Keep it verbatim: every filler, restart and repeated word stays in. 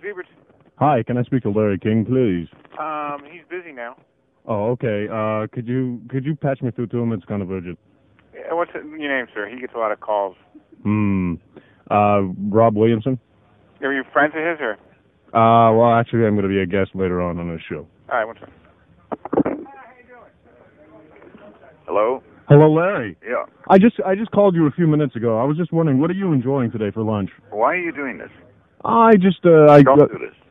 Siebert. Hi, can I speak to Larry King, please? Um, he's busy now. Oh, okay. Uh, could you could you patch me through to him? It's kind of urgent. Yeah, what's your name, sir? He gets a lot of calls. Hmm. Uh, Rob Williamson? Are you friends of his, or? Uh, well, actually, I'm going to be a guest later on on this show. All right, one second. Hello? Hello, Larry. Yeah. I just I just called you a few minutes ago. I was just wondering, what are you enjoying today for lunch? Why are you doing this? I just uh, I Don't do this.